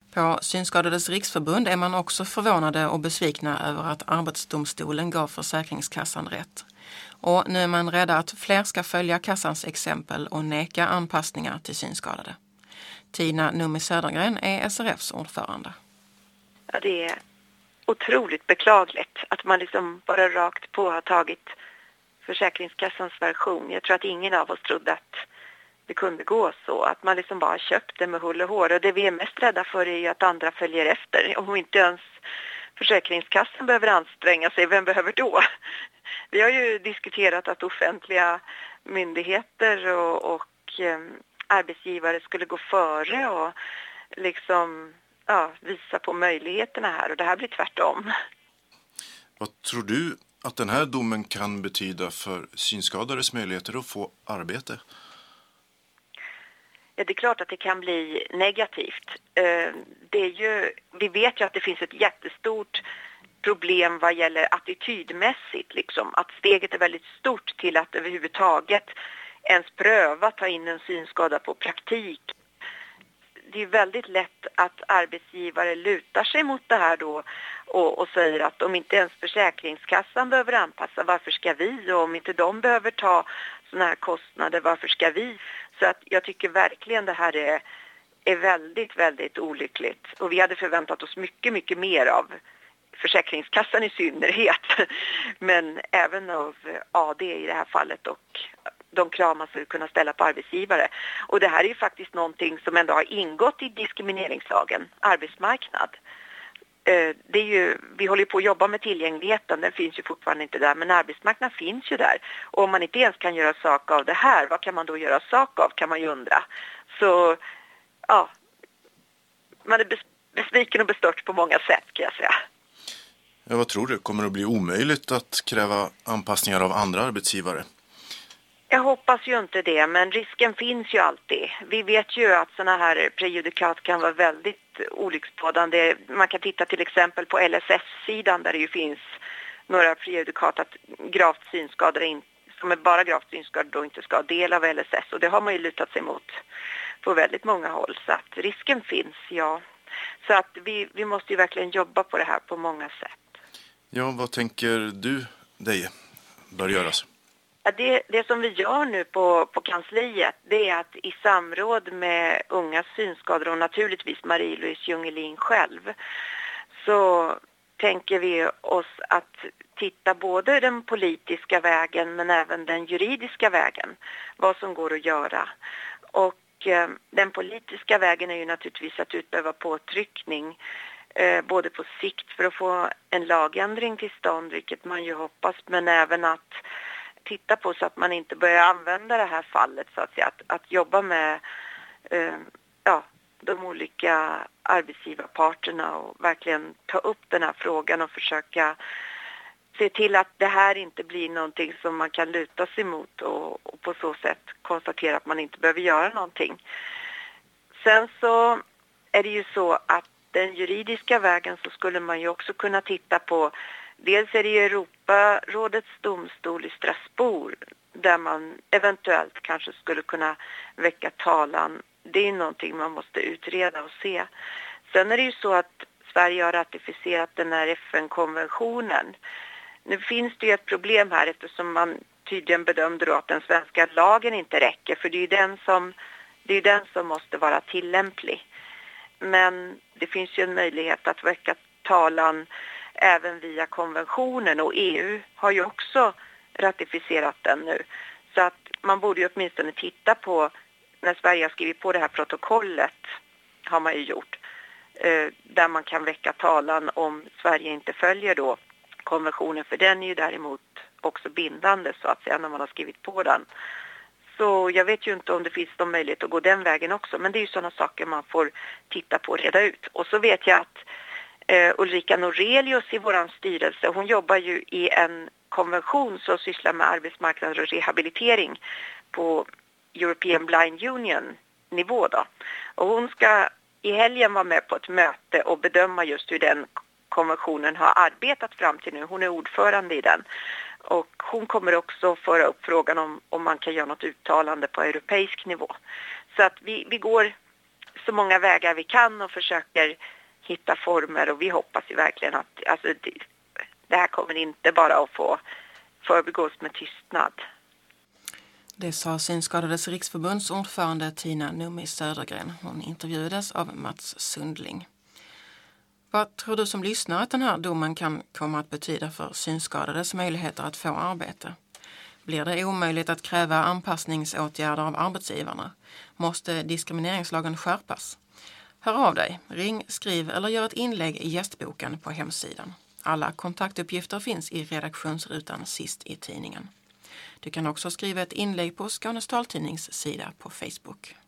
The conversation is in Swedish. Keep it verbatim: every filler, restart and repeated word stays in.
På Synskadades riksförbund är man också förvånade och besvikna över att Arbetsdomstolen gav Försäkringskassan rätt. Och nu är man rädda att fler ska följa kassans exempel och neka anpassningar till synskadade. Tina Nummi Södergren är S R F:s ordförande. Ja, det är otroligt beklagligt att man liksom bara rakt på har tagit Försäkringskassans version. Jag tror att ingen av oss trodde att det kunde gå så. Att man liksom bara köpte med hull och hår. Och det vi är mest rädda för är ju att andra följer efter. Om inte ens Försäkringskassan behöver anstränga sig, vem behöver då? Vi har ju diskuterat att offentliga myndigheter och, och eh, arbetsgivare skulle gå före och liksom ja, visa på möjligheterna här. Och det här blir tvärtom. Vad tror du att den här domen kan betyda för synskadades möjligheter att få arbete? Ja, det är klart att det kan bli negativt. Det är ju, vi vet ju att det finns ett jättestort problem vad gäller attitydmässigt. Liksom. Att steget är väldigt stort till att överhuvudtaget ens pröva ta in en synskada på praktik. Det är väldigt lätt att arbetsgivare lutar sig mot det här då och, och säger att om inte ens Försäkringskassan behöver anpassa, varför ska vi? Och om inte de behöver ta såna här kostnader, varför ska vi? Så att jag tycker verkligen det här är, är väldigt, väldigt olyckligt. Och vi hade förväntat oss mycket, mycket mer av Försäkringskassan i synnerhet. Men även av A D i det här fallet och de krav man skulle kunna ställa på arbetsgivare. Och det här är ju faktiskt någonting som ändå har ingått i diskrimineringslagen, arbetsmarknad. Det är ju, vi håller på att jobba med tillgängligheten, den finns ju fortfarande inte där, men arbetsmarknad finns ju där. Och om man inte ens kan göra sak av det här, vad kan man då göra sak av, kan man ju undra. Så ja, man är besviken och bestört på många sätt kan jag säga. Ja, vad tror du? Kommer det att bli omöjligt att kräva anpassningar av andra arbetsgivare? Jag hoppas ju inte det, men risken finns ju alltid. Vi vet ju att såna här prejudikat kan vara väldigt olycksbådande. Man kan titta till exempel på L S S-sidan där det ju finns några prejudikat att gravt synskadade som är bara gravt synskadade då inte ska ha del av L S S. Och det har man ju lutat sig mot på väldigt många håll. Så att risken finns, ja. Så att vi, vi måste ju verkligen jobba på det här på många sätt. Ja, vad tänker du dig bör göras? Ja, det, det som vi gör nu på, på kansliet, det är att i samråd med unga synskador och naturligtvis Marie-Louise Jungelin själv, så tänker vi oss att titta både den politiska vägen men även den juridiska vägen, vad som går att göra. Och eh, den politiska vägen är ju naturligtvis att utöva påtryckning eh, både på sikt för att få en lagändring till stånd, vilket man ju hoppas, men även att titta på så att man inte börjar använda det här fallet så att säga, att, att jobba med eh, ja, de olika arbetsgivarparterna och verkligen ta upp den här frågan och försöka se till att det här inte blir någonting som man kan luta sig mot och, och på så sätt konstatera att man inte behöver göra någonting. Sen så är det ju så att den juridiska vägen så skulle man ju också kunna titta på. Dels är det ju Europarådets domstol i Strasbourg där man eventuellt kanske skulle kunna väcka talan. Det är någonting man måste utreda och se. Sen är det ju så att Sverige har ratificerat den här F N-konventionen. Nu finns det ju ett problem här eftersom man tydligen bedömde då att den svenska lagen inte räcker. För det är ju den som, det är den som måste vara tillämplig. Men det finns ju en möjlighet att väcka talan även via konventionen och E U har ju också ratificerat den nu. Så att man borde ju åtminstone titta på, när Sverige har skrivit på det här protokollet har man ju gjort, eh, där man kan väcka talan om Sverige inte följer då konventionen, för den är ju däremot också bindande så att säga när man har skrivit på den. Så jag vet ju inte om det finns någon möjlighet att gå den vägen också, men det är ju sådana saker man får titta på och reda ut. Och så vet jag att Uh, Ulrika Norelius i våran styrelse, hon jobbar ju i en konvention som sysslar med arbetsmarknad och rehabilitering på European Blind Union nivå då. Och hon ska i helgen vara med på ett möte och bedöma just hur den konventionen har arbetat fram till nu. Hon är ordförande i den. Och hon kommer också föra upp frågan om, om man kan göra något uttalande på europeisk nivå. Så att vi, vi går så många vägar vi kan och försöker hitta former, och vi hoppas ju verkligen att alltså, det, det här kommer inte bara att få förbigås med tystnad. Det sa Synskadades riksförbunds ordförande Tina Nummi Södergren. Hon intervjuades av Mats Sundling. Vad tror du som lyssnar att den här domen kan komma att betyda för synskadades möjligheter att få arbete? Blir det omöjligt att kräva anpassningsåtgärder av arbetsgivarna? Måste diskrimineringslagen skärpas? Hör av dig, ring, skriv eller gör ett inlägg i gästboken på hemsidan. Alla kontaktuppgifter finns i redaktionsrutan sist i tidningen. Du kan också skriva ett inlägg på Skånes taltidnings sida på Facebook.